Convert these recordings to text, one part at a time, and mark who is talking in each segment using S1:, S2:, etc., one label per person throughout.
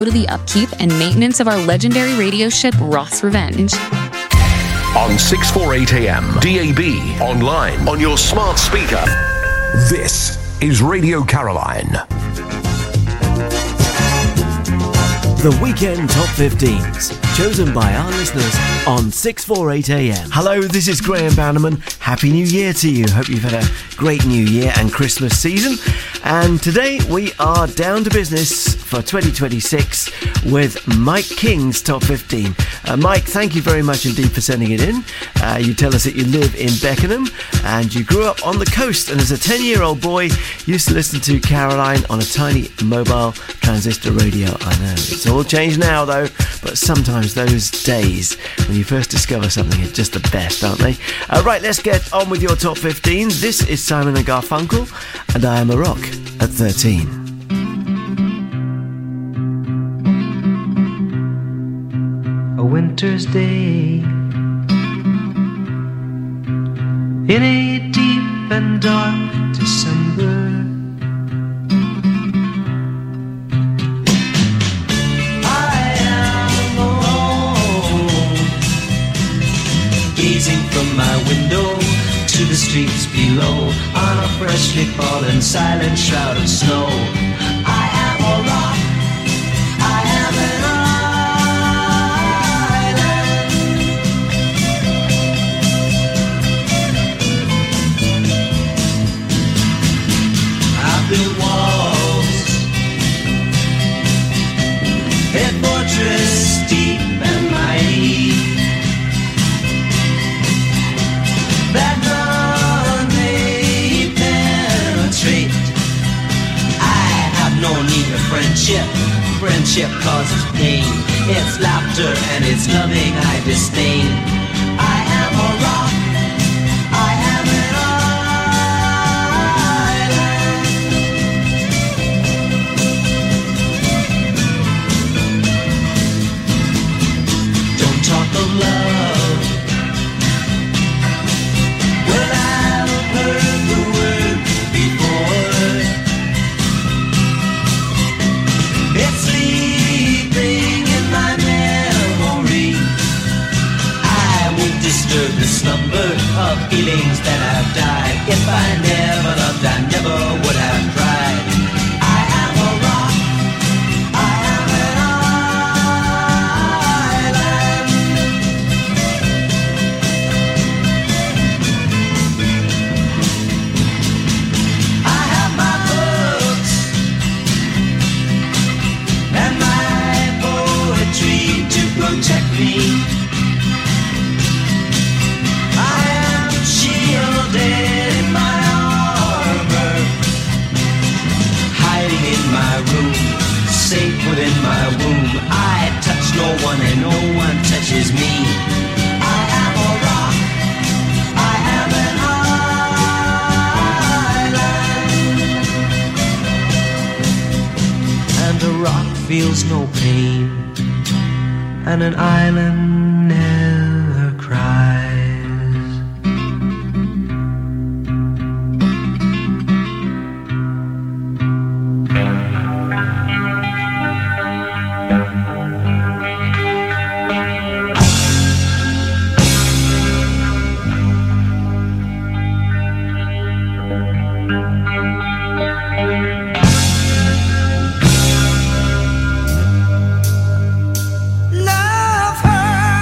S1: to the upkeep and maintenance of our legendary radio ship Ross Revenge.
S2: On 648 AM, DAB, online, on your smart speaker. This is Radio Caroline.
S3: The Weekend Top 15s, chosen by our listeners on 648 AM. Hello, this is Graham Bannerman. Happy New Year to you. Hope you've had a great New Year and Christmas season. And today we are down to business for 2026 with Mike King's Top 15. Mike, thank you very much indeed for sending it in. You tell us that you live in Beckenham and you grew up on the coast, and as a 10-year-old boy used to listen to Caroline on a tiny mobile transistor radio. I know, it's all changed now though, but sometimes those days when you first discover something are just the best, aren't they? Right, let's get on with your Top 15. This is Simon and Garfunkel, and I Am a Rock at 13.
S4: A winter's day in a deep and dark December, I am alone, gazing from my window to the streets below on a freshly fallen silent shroud of snow. I am a rock, I am an built walls, a fortress deep and mighty, that none may penetrate. I have no need of friendship. Friendship causes pain. It's laughter and it's loving I disdain. I am a rock, I am an of love. Well, I've heard the word before. It's sleeping in my memory. I won't disturb the slumber of feelings that have died. If I never loved, I never would have tried. I am a rock, I am an protect me. I am shielded in my armor, hiding in my room, safe within my womb. I touch no one and no one touches me. I am a rock, I am an island, and a rock feels no pain, and an island never cries.
S5: Love her.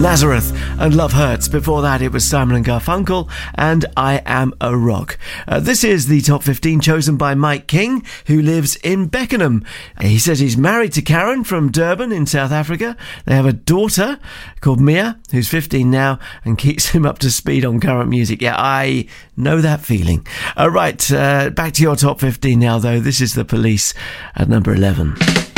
S3: Nazareth and Love Hurts. Before that, it was Simon & Garfunkel and I Am a Rock. This is the Top 15 chosen by Mike King, who lives in Beckenham. He says he's married to Karen from Durban in South Africa. They have a daughter called Mia, who's 15 now, and keeps him up to speed on current music. Yeah, I know that feeling. Right, back to your Top 15 now, though. This is The Police at number 11.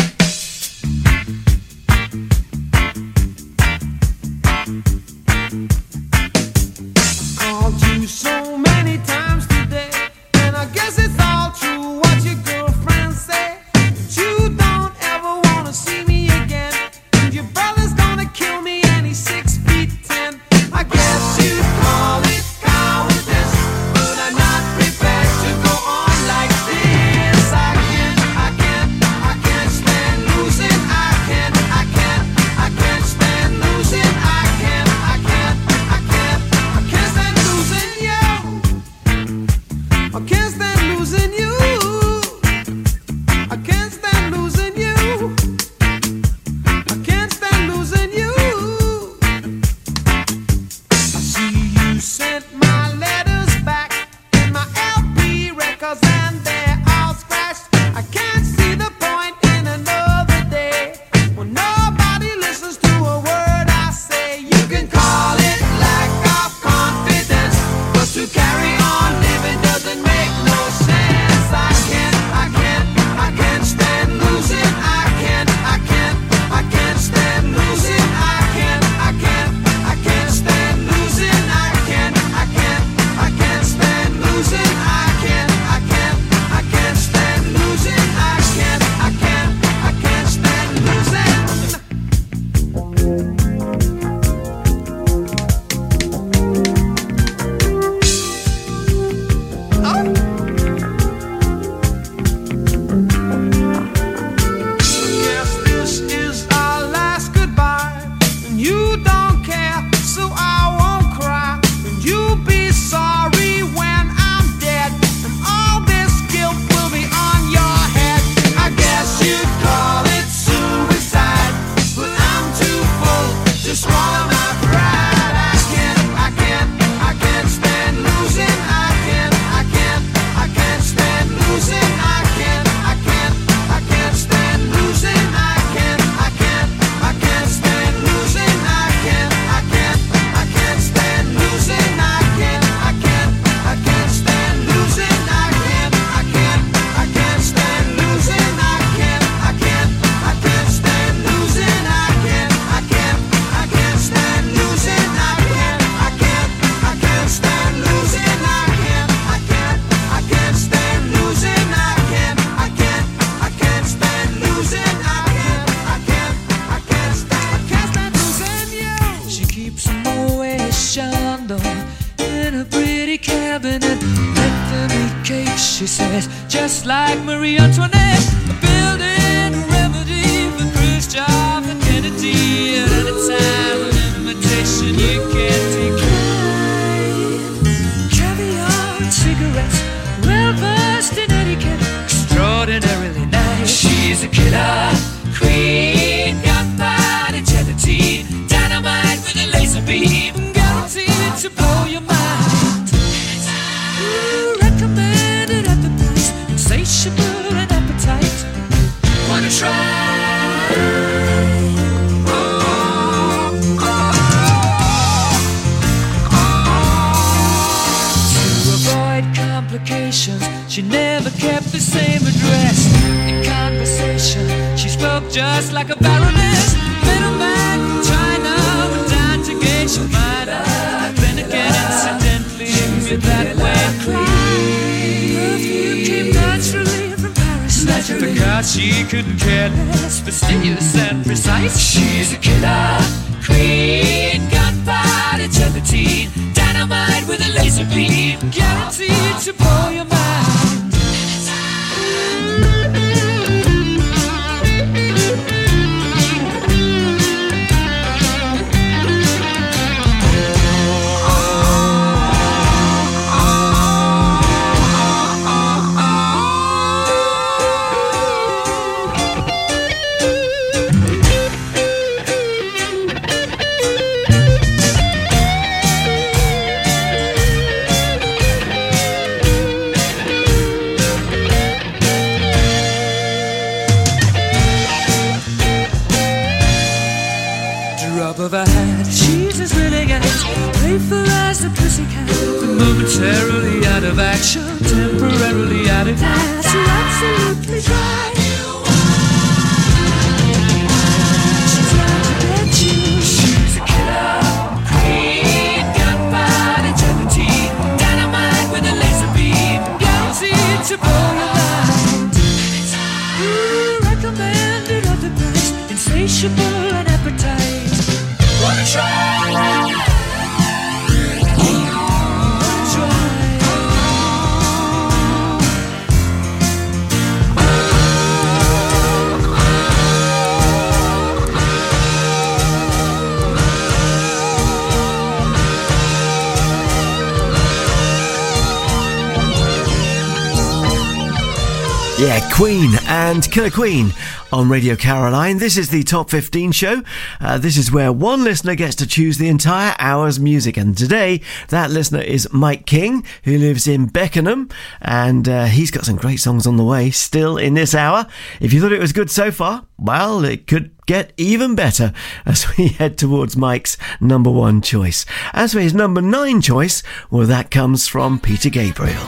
S5: She says, just like Marie Antoinette, building a remedy for Khrushchev and Kennedy. At any time, an invitation you can't decline. Caviar and cigarettes, well versed in etiquette, extraordinarily nice. She's a killer queen, gunpowder gelatine, dynamite with a laser beam, guaranteed to blow your mind. Recommended at the price, insatiable and appetite. Wanna try? To avoid complications, she never kept the same address. In conversation, she spoke just like a baroness. Middleman from China went down to gauge your mind. Then again, incidentally, with that way. Perfume came naturally from Paris. Naturally. Because she couldn't care less, fastidious and precise. She's a killer queen, gunpowder gelatine, dynamite with a laser beam, guaranteed to blow your mind. momentarily out of action, temporarily out of gas. You're absolutely right. She's out to get you. She's a killer queen, gunpowder, gelatine, dynamite with a laser beam, guaranteed to blow your mind. Recommended at the price, insatiable and appetite. Wanna try?
S3: Yeah, Queen and Killer Queen on Radio Caroline. This is the Top 15 show. This is where one listener gets to choose the entire hour's music. And today, that listener is Mike King, who lives in Beckenham. And he's got some great songs on the way still in this hour. If you thought it was good so far, well, it could get even better as we head towards Mike's number one choice. As for his number 9 choice, well, that comes from Peter Gabriel.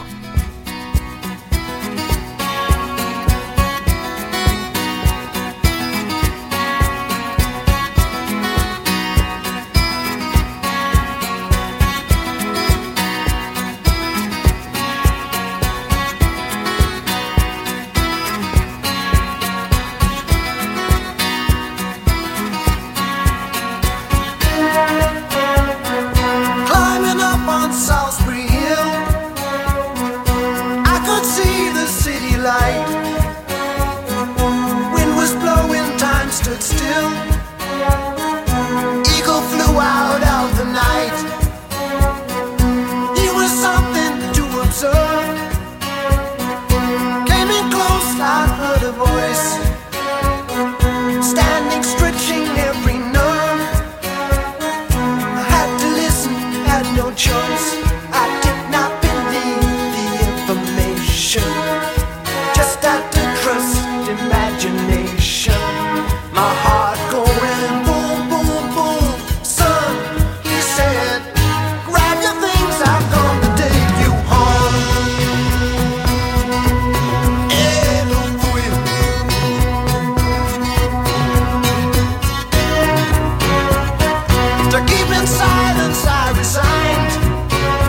S6: To keep in silence I resigned.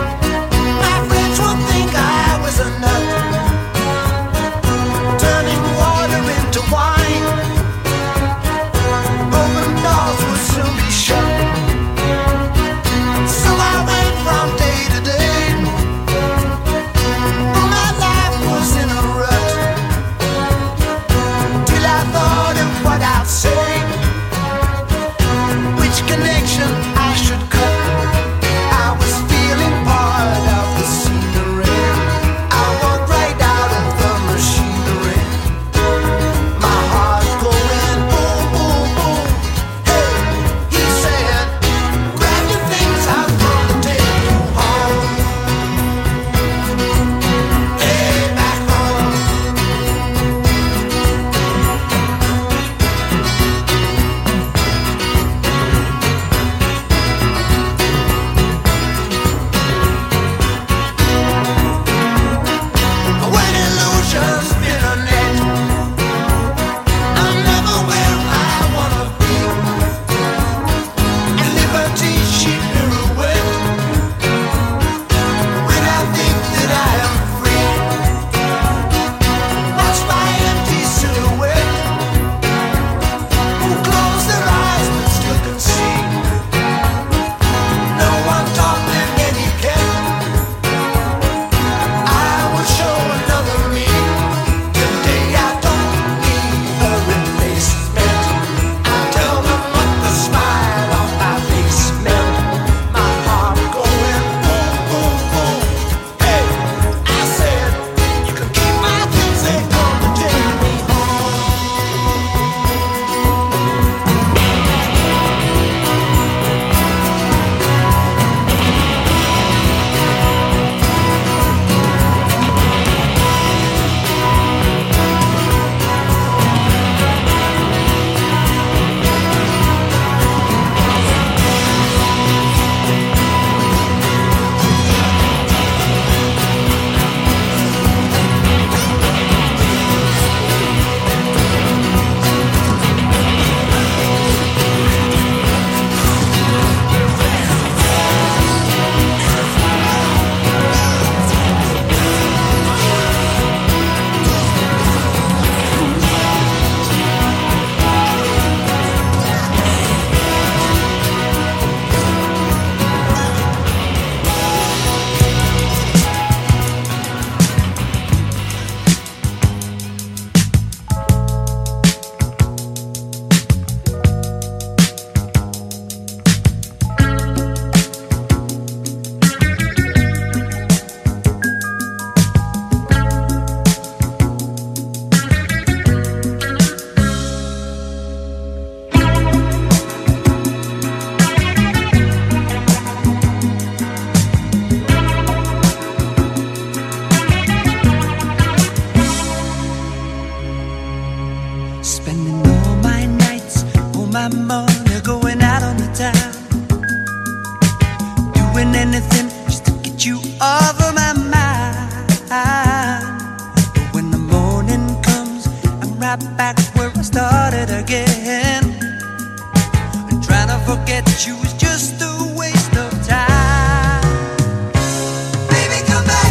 S6: you over my mind. But when the morning comes, I'm right back where I started again. And trying to forget you is just a waste of time. Baby, come back.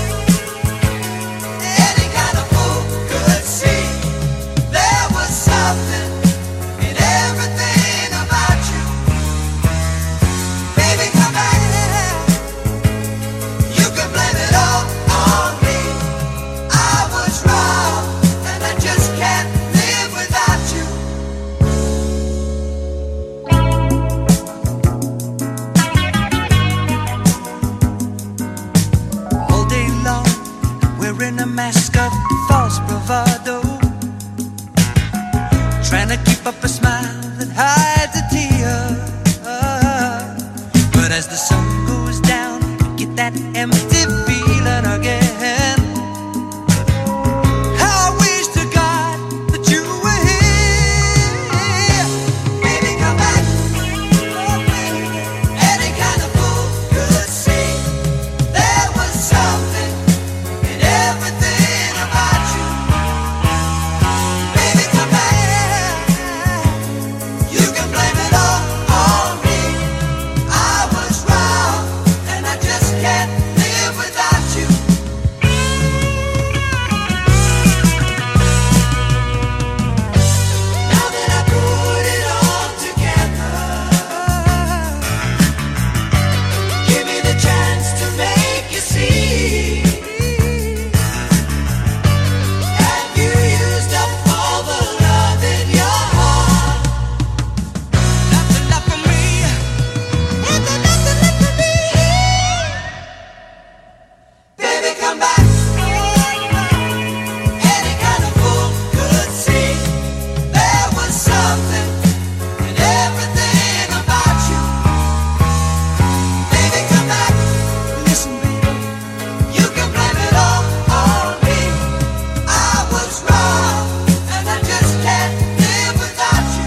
S6: Any kind of fool could see there was something in everything about you. Baby, come back. You can blame it all on me. I was wrong, and I just can't live without you. All day long, wearing a mask of false bravado, trying to keep up a smile that hides a tear. But as the sun goes down, I get that empty feeling again. How I wish to God that you were here. Baby, come back. Any kind of fool could see there was something in everything about you. Baby, come back. You can blame it all on me. I was wrong, and I just can't live without you. Now that I put it all together, give me the chance to make you see. Have you used up all the love in your heart? Nothing left for me. Is there nothing left for me? Baby, come back. Any kind of fool could see there was something in everything about you. Baby, come back. Listen, baby, you can blame it all on me. I was wrong, and I just can't live without you.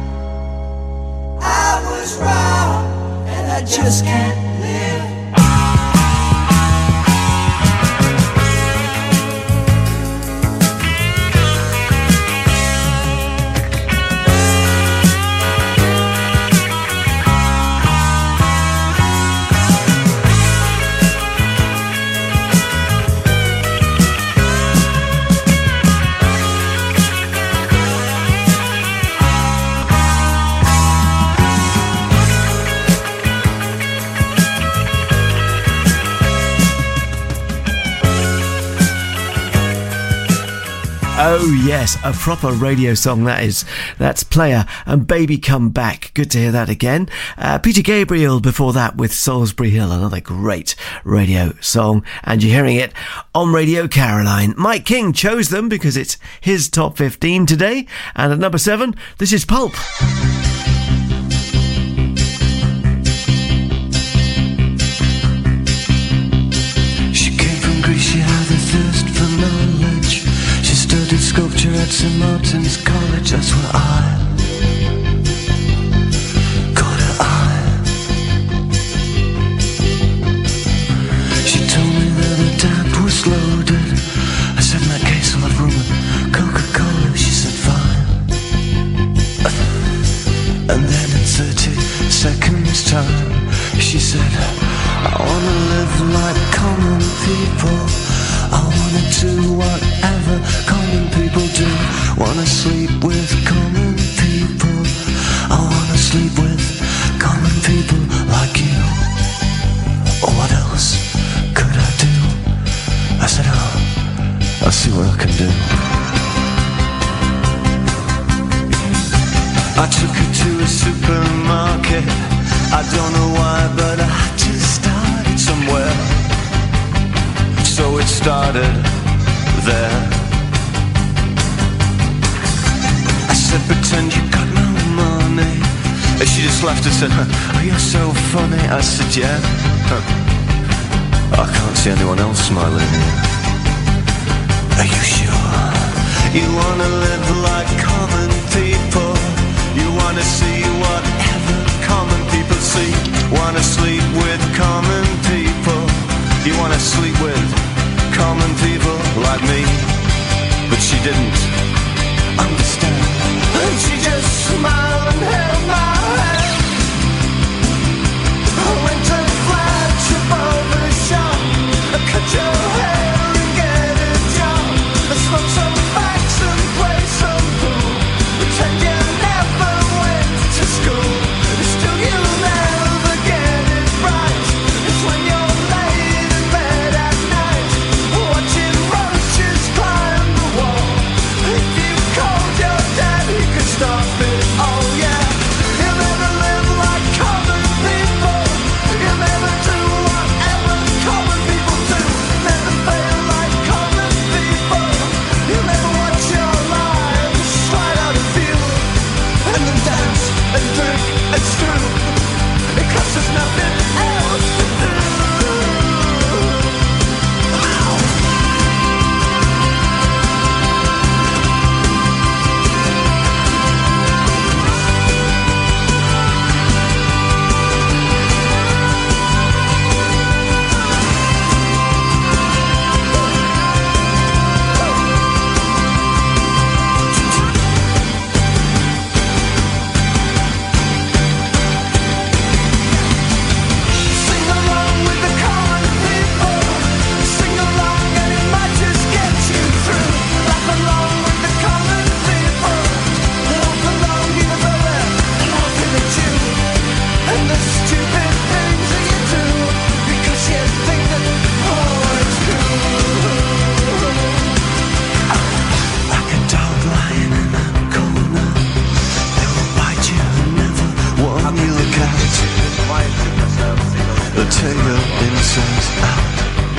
S6: I was wrong, and I just can't live.
S3: Oh yes, a proper radio song that is. That's Player and Baby Come Back. Good to hear that again. Peter Gabriel before that with Salisbury Hill, another great radio song. And you're hearing it on Radio Caroline. Mike King chose them because it's his top 15 today. And at number 7, this is Pulp.
S7: She came from Greece, she had a thirst for knowledge. She studied sculpture at St. Martin's College. That's where I caught her eye. She told me that her dad was loaded. I said, in that case I'll have rum and Coca-Cola. She said, fine. And then in 30 seconds time, she said, I wanna live like common people. I wanna do whatever common people do. Wanna sleep with common people. I wanna sleep with common people like you. What else could I do? I said, oh, I'll see what I can do. I took her to a supermarket. I don't know why, but I had to start it somewhere. So it started there. I said, pretend you got no money. And she just laughed and said, oh, you're so funny. I said, yeah. I can't see anyone else smiling here. Are you sure? You wanna live like common people. You wanna see whatever common people see. Wanna sleep with common people. inside out.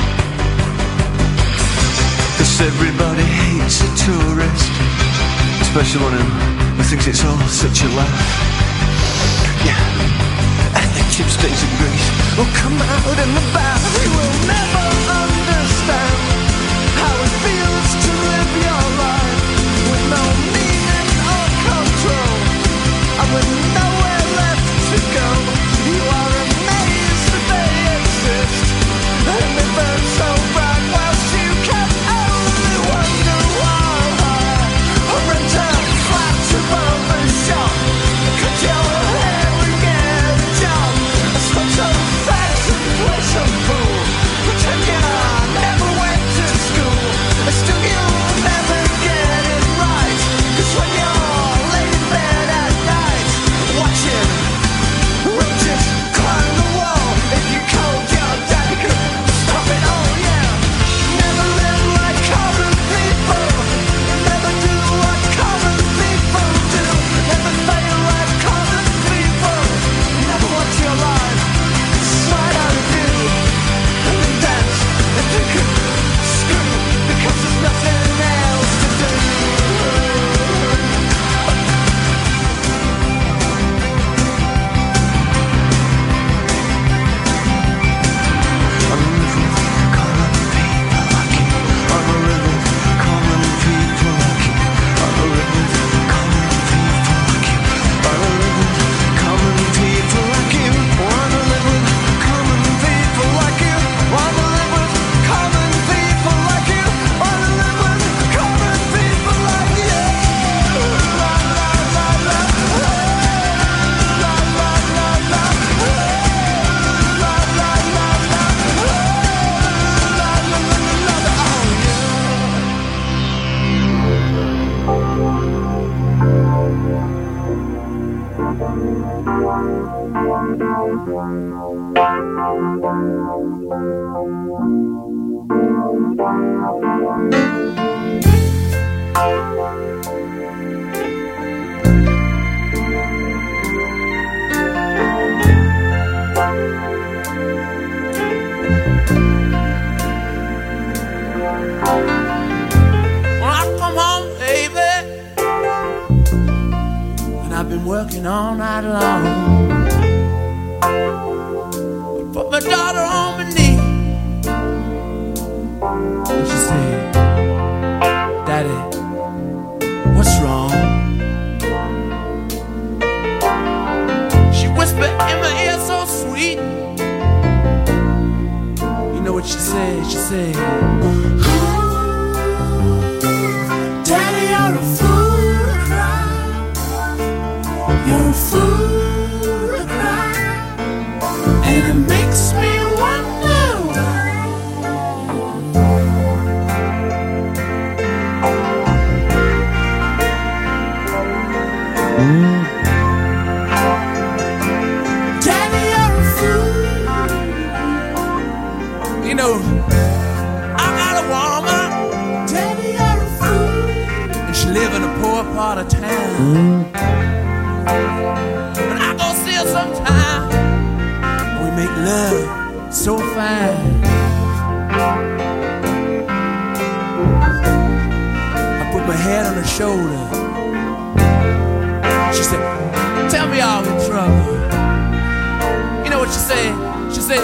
S7: 'Cause everybody hates a tourist, especially one who thinks it's all such a laugh. Yeah, and the chipsticks and grease will come out in the bath. You will never understand how it feels to live your life with no meaning or control, and with nowhere left to go. You are amazed that they exist, and they burn so bright whilst you can only wonder why. Or rent a flat above the shop, cut your hair and get a job, smoke some fags and play some pool, pretend you never went to school, still you'll never get it right. 'Cause when you're laying in bed at night, watching roaches climb the wall, if you called your dad, you could stop it all, yeah. Never live like common people, never do what common people do, never fail like common people, never watch your life slide out of view, and then dance and drink and screw, because there's nothing else to do.
S6: When I come home, baby, and I've been working all night long, I put my daughter on my knee, and she said, Daddy, what's wrong? She whispered in my ear so sweet. You know what she said? She said, Daddy, you're a fool to cry. You're a fool to cry. And it makes me wonder why. Daddy, you're a fool. You know, I got a woman. Daddy, you're a fool. And she live in a poor part of town. And I go see her sometime. And we make love so fine. I put my head on her shoulder. She said, tell me all in trouble. You know what she said? She said,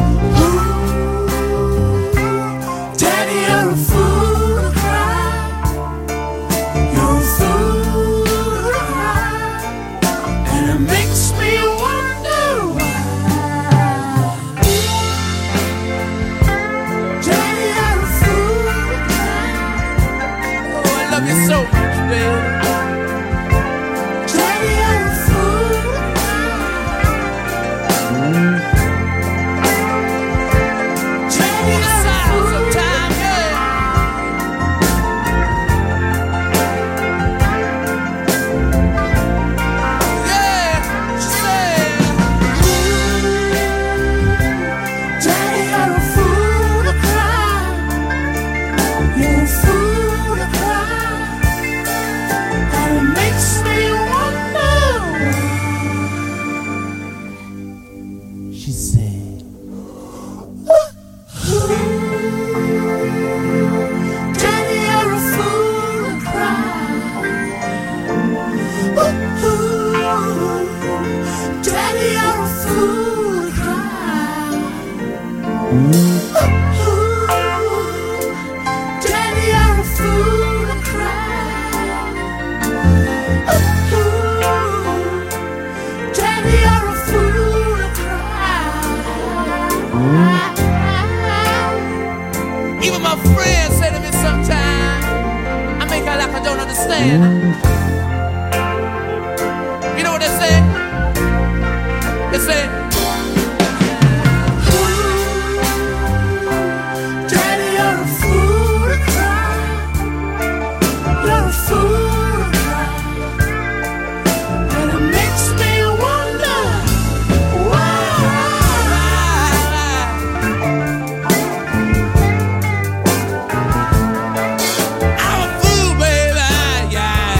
S6: Daddy, you're a fool to cry. You're a fool to cry. And it makes me wonder why. Daddy, you're a fool to cry. Oh, I love you so much, baby. Daddy, you're a fool to cry. Daddy, you're a fool to cry. Daddy, you're a fool to cry. Even my friends say to me sometimes, I make out like I don't understand. You know what they say? They say, Daddy, you're a fool to cry. You're a fool to cry. And it makes me wonder why. I'm a fool, baby, yeah.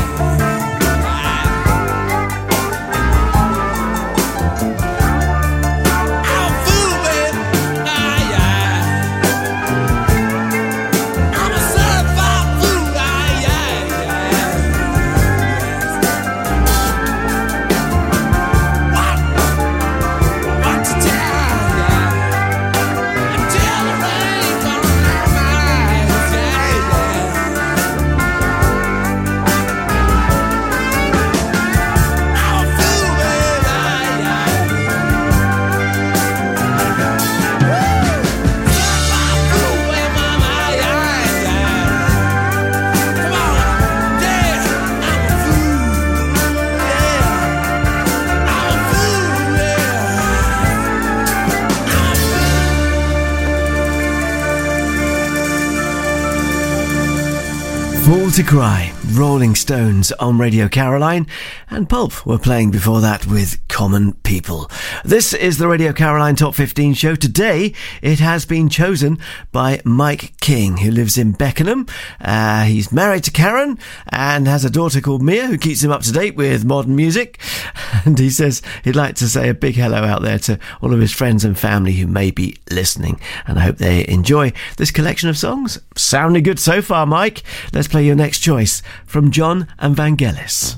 S6: I'm a fool, baby, yeah. I'm a certified fool, yeah. What to tell, yeah. Until the rain comes on my eyes, yeah. I'm a fool, baby, yeah. Certified fool, baby, mama, yeah. Come on, yeah. I'm a fool, yeah. I'm a fool, yeah.
S3: Fool to Cry, Rolling Stones on Radio Caroline, and Pulp were playing before that with Common People. This is the Radio Caroline Top 15 show. Today it has been chosen by Mike King, who lives in Beckenham. He's married to Karen and has a daughter called Mia, who keeps him up to date with modern music. And he says he'd like to say a big hello out there to all of his friends and family who may be listening, and I hope they enjoy this collection of songs. Sounding good so far, Mike. Let's play your next choice from John and Vangelis.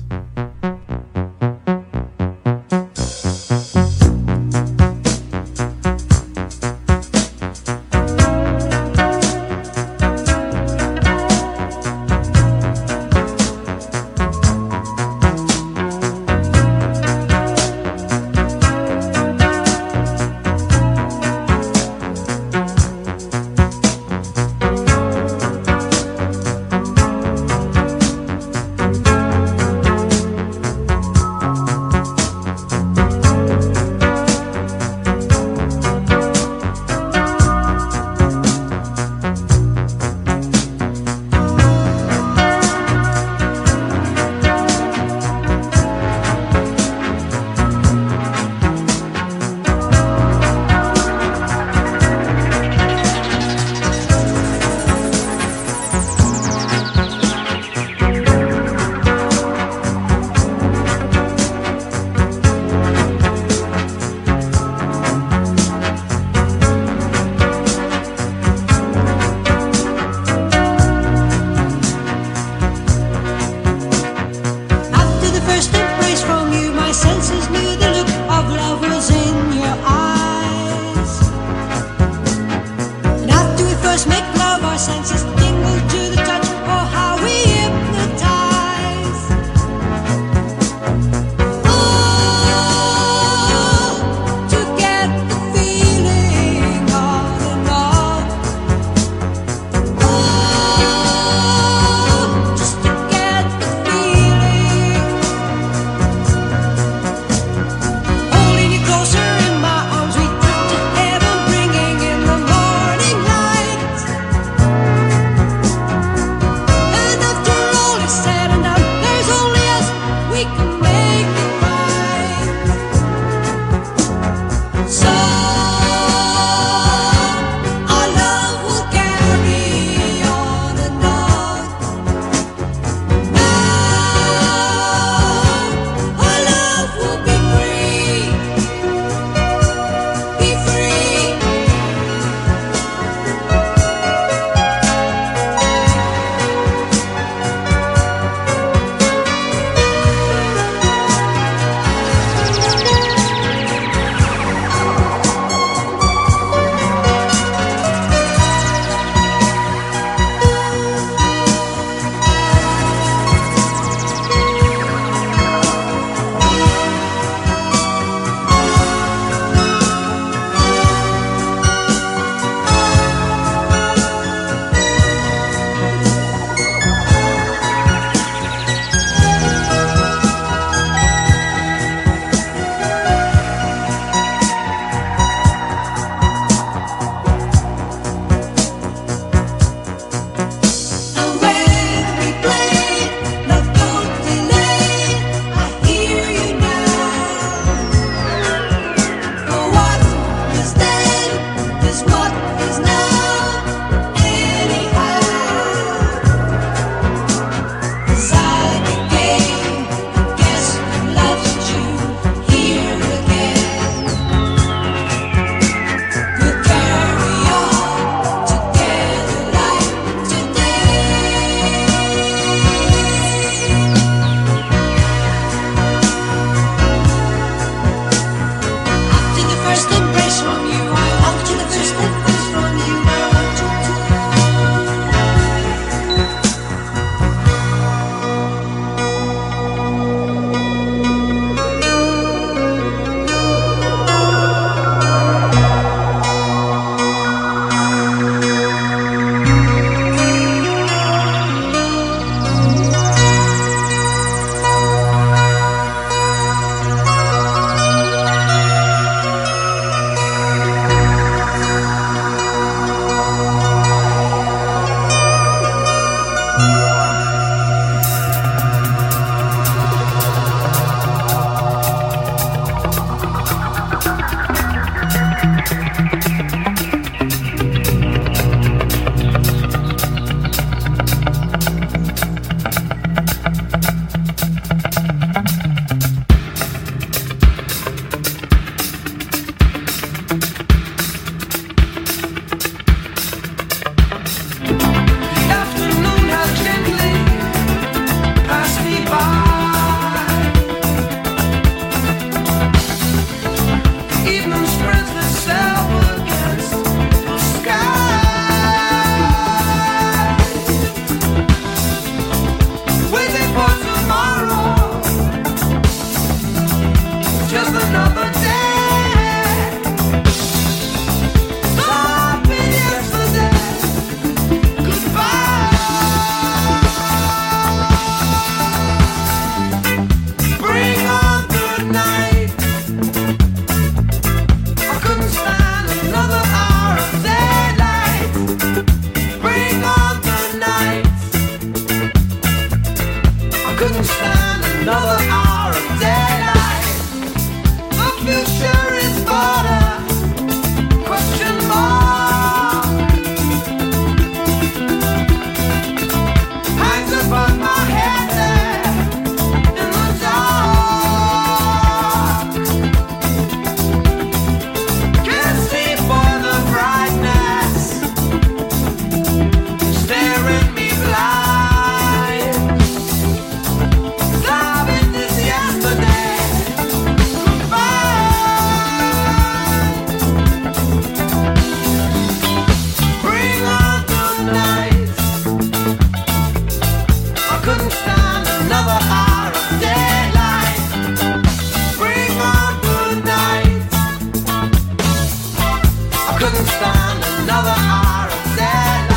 S4: couldn't stand another hour of daylight.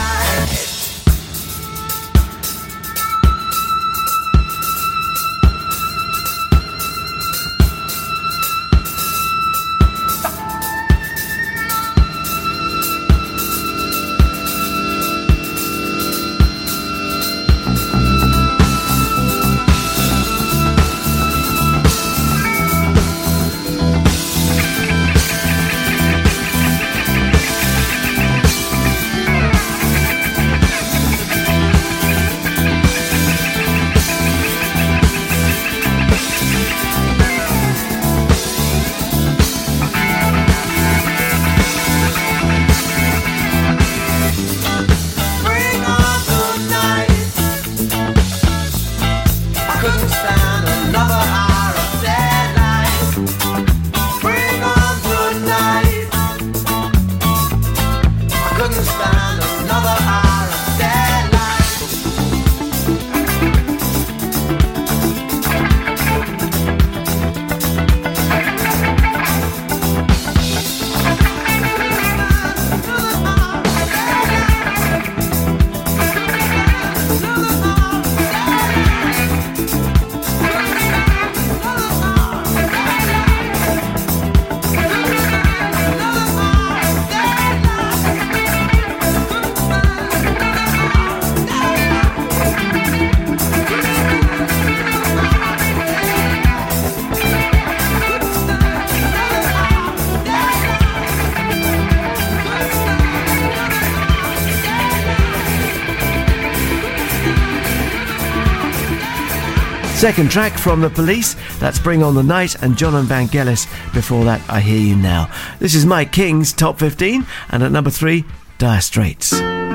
S3: Second track from The Police, that's Bring On The Night, and John and Vangelis. Before that, I Hear You Now. This is Mike King's Top 15, and at number 3, Dire Straits.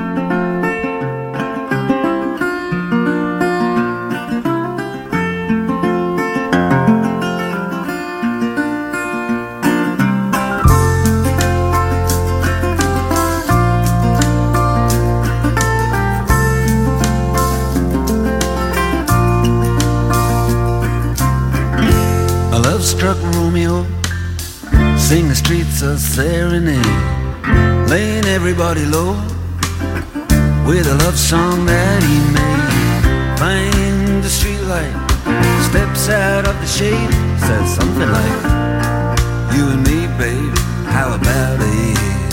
S8: Struck Romeo, sing the streets a serenade, laying everybody low with a love song that he made. Find the streetlight, steps out of the shade, says something like, you and me, baby, how about it?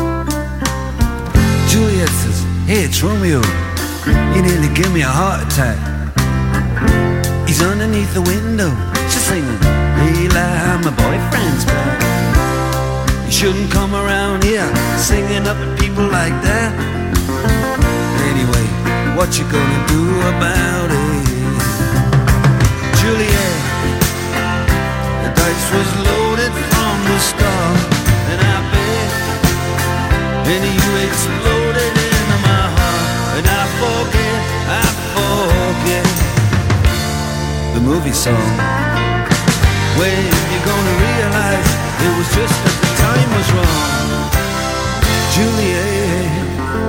S8: Juliet says, hey, it's Romeo, you nearly give me a heart attack. He's underneath the window, she's singing, Eli, my boyfriend's back. You shouldn't come around here singing up at people like that. Anyway, what you gonna do about it? Juliet, the dice was loaded from the start, and I bet, and you exploded into my heart, and I forget the movie song. When you gonna realize it was just that the time was wrong, Juliet?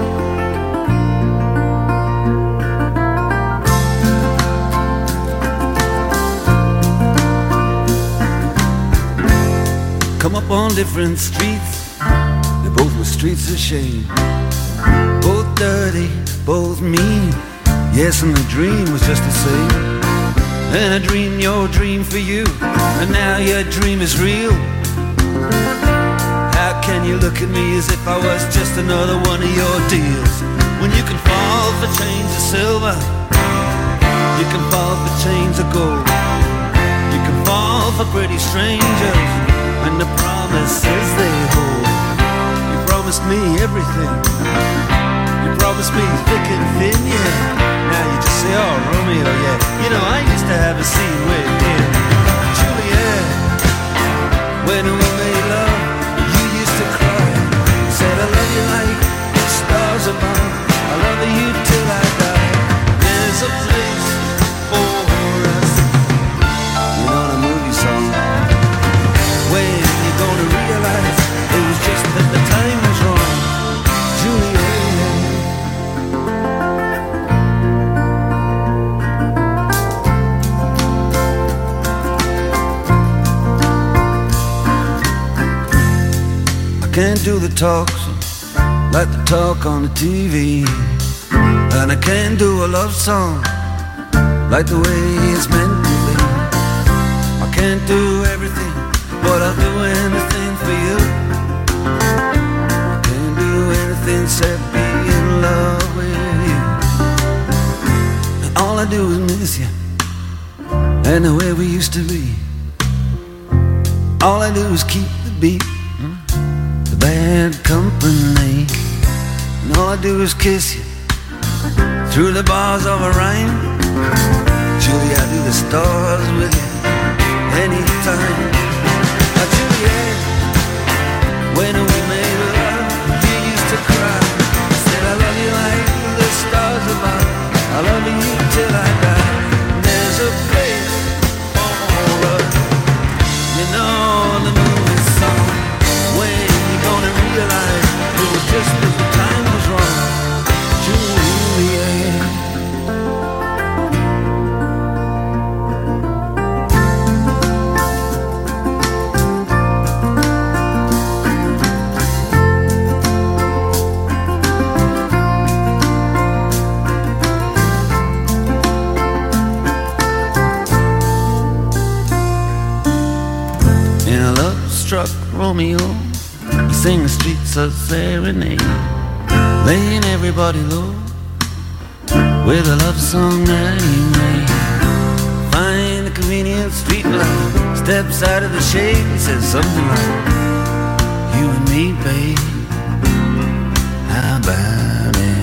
S8: Come up on different streets, they both were streets of shame, both dirty, both mean. Yes, and the dream was just the same. And I dreamed your dream for you, and now your dream is real. How can you look at me as if I was just another one of your deals? When you can fall for chains of silver, you can fall for chains of gold, you can fall for pretty strangers, and the promises they hold. You promised me everything, you promised me thick and thin, yeah. Now you just say, oh, Romeo, yeah. You know, I used to have a scene with him. Juliet, when we made love, you used to cry. Said I love you like the stars above, I love you till I die. There's a place for us. You know the movie song. When you gonna realize it was just that the time was wrong, Juliet? can't do the talks like the talk on the TV. And I can't do a love song like the way it's meant to be. I can't do everything, but I'll do anything for you. I can't do anything except be in love with you. And all I do is miss you and the way we used to be. All I do is keep the beat, the bad company. And all I do is kiss you through the bars of a rhyme. Julie, I do the stars with you anytime. Now, Juliet, when we made love, you used to cry. I said, I love you like the stars above. I love you till I die. There's a place for us, you know, the movie song. When you gonna realize it was just as the time was wrong, Juliet. In a love-struck Romeo, he sing the streets of serenade, laying everybody low with a love song that he made. Find the convenient street light, steps out of the shade and says something like, you and me, babe, how about it?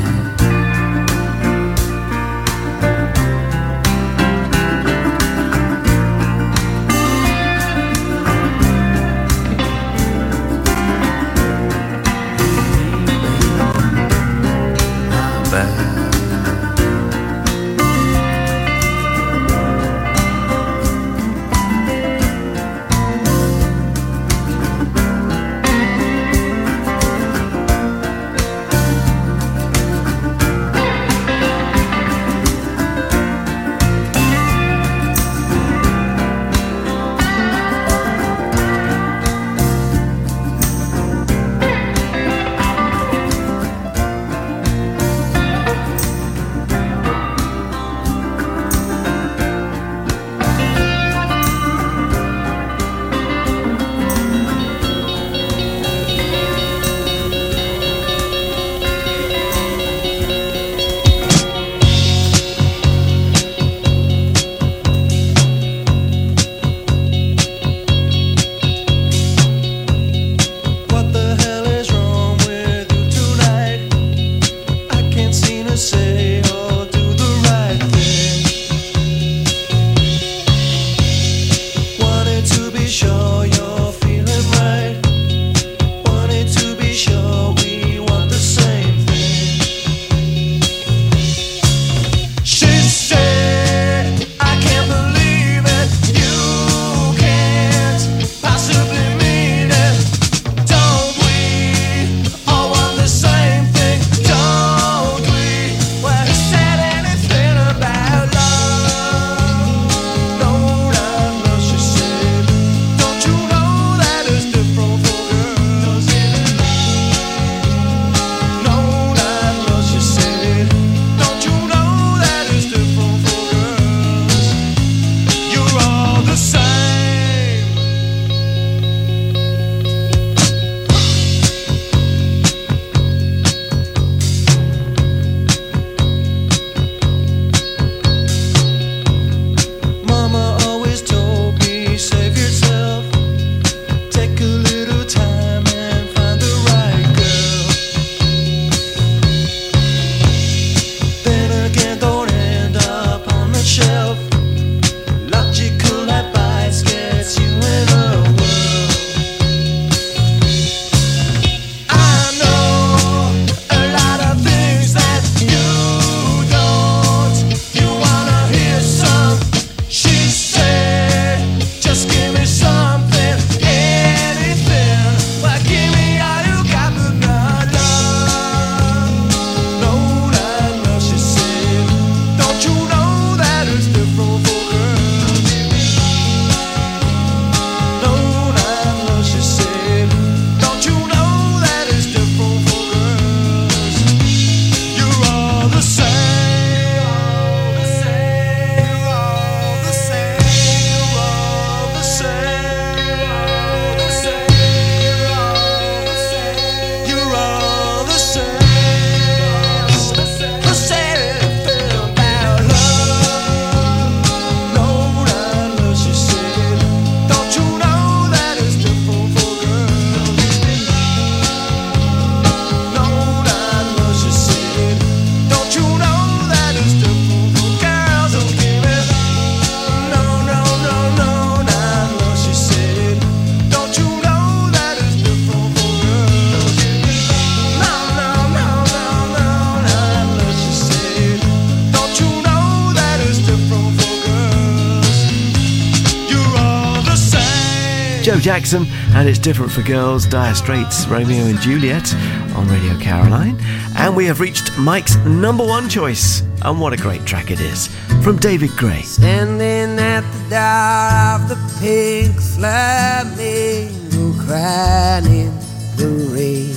S3: Joe Jackson, and It's Different for Girls, Dire Straits, Romeo and Juliet on Radio Caroline. And we have reached Mike's number one choice, and what a great track it is, from David Gray.
S9: Standing at the door of the pink flamingo, crying in the rain.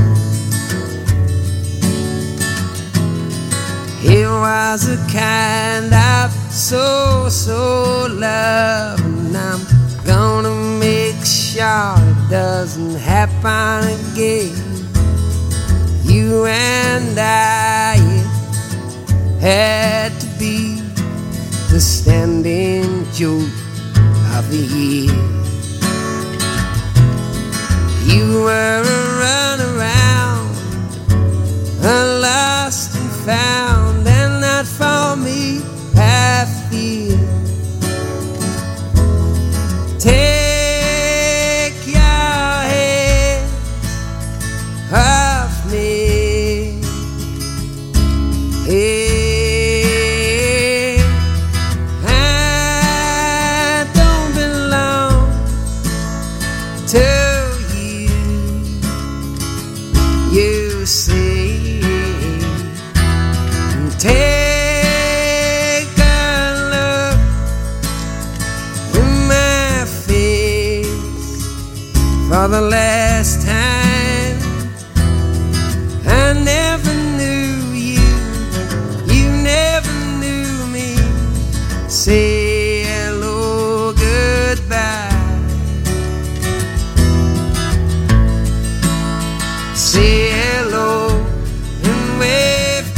S9: It was a kind of so love, and I'm gonna make sure it doesn't happen again. You and I had to be the standing joke of the year. You were a runaround, a lost and found, and not for me I fear. Take your hands off me. Hey, I don't belong to you. You see. Take a look in my face for the last time. I never knew you, you never knew me. Say hello, goodbye. Say hello and wave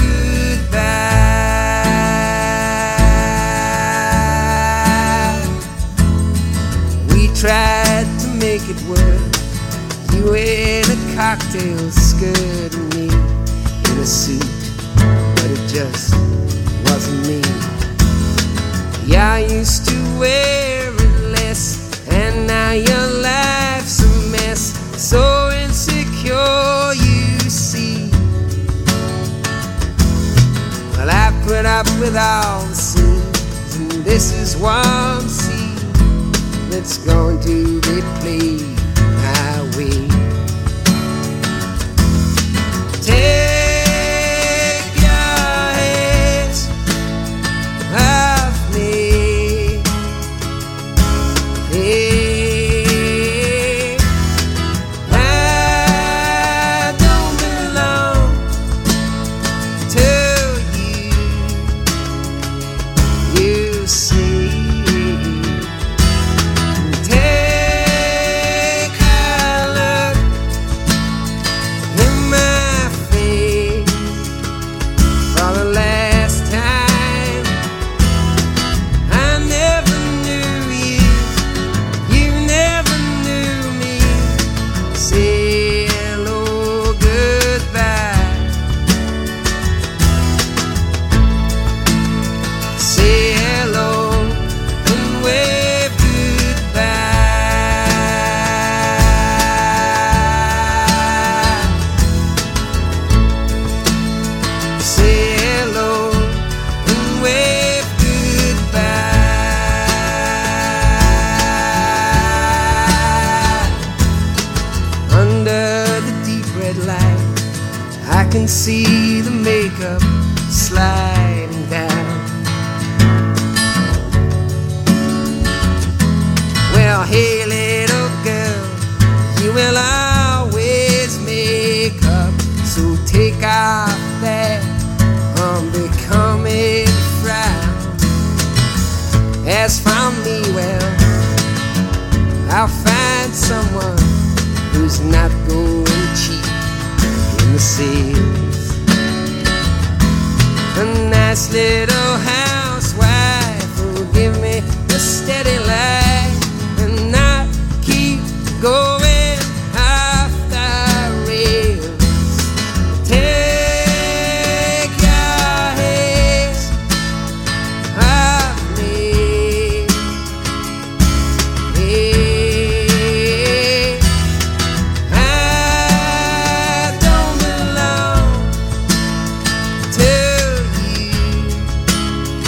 S9: goodbye. We tried to make it work. You in a cocktail skirt and me in a suit, but it just wasn't me. Yeah, I used to wear it less, and now your life's a mess. So insecure, you see. Well, I put up with all the scenes, and this is one scene that's going to be played my way. Take your hands off me. Hey, I don't belong to you. You see. Take a look in my face for the last time. I never knew you, you never knew me. Say hello, goodbye. Say hello and wave goodbye. Say hello and wave goodbye. Under the deep red light, I can see the makeup sliding down. Well, hey, little girl, you will always make up, so take off that unbecoming frown. As for me, well, I'll find someone who's not going cheap in the sales. A nice little housewife who'll give me a steady life and not keep going off the rails. Take your hands off me. Hey, I don't belong to you.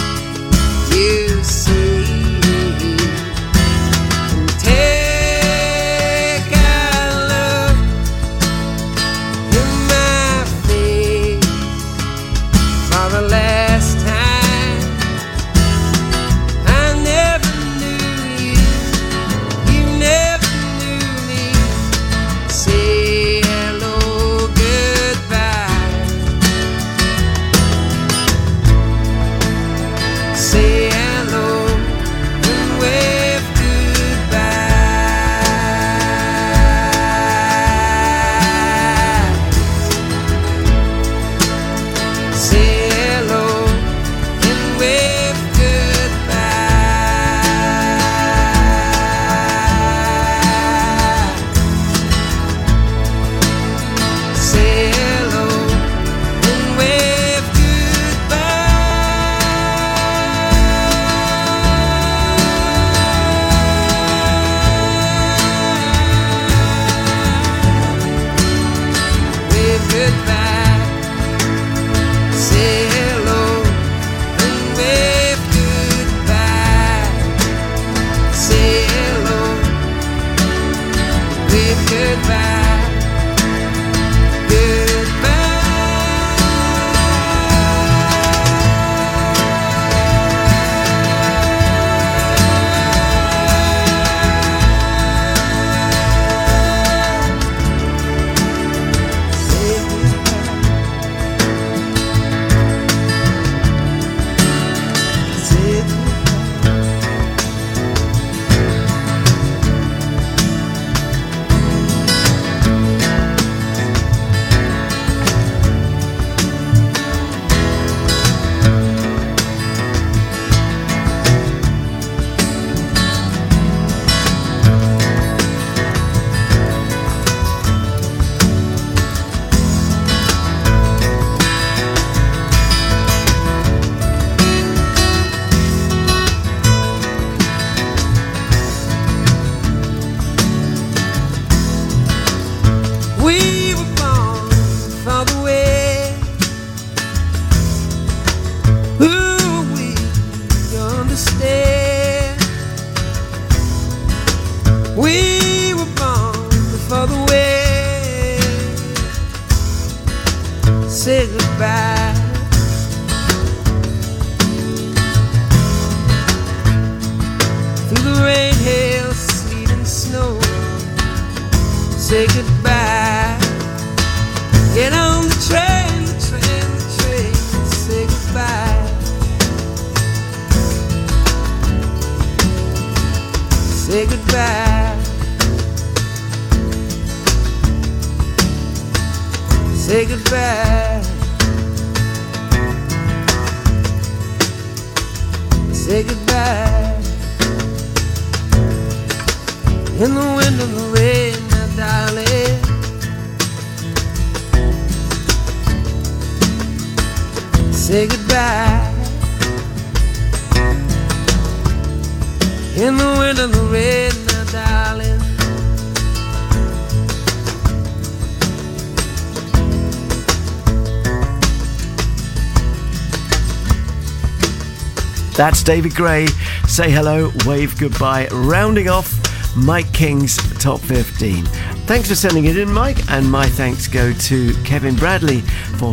S9: Ooh, we understand. We were born before the wind. Say goodbye. Through the rain, hail, sleet and snow. Say goodbye. Get on the train, the train, the train. Say goodbye. Say goodbye. Say goodbye. Say goodbye. In the wind and the rain, now darling. Say goodbye. In the wind and the rain, now darling.
S3: That's David Gray. Say hello, wave goodbye. Rounding off Mike King's Top 15. Thanks for sending it in, Mike, and my thanks go to Kevin Bradley for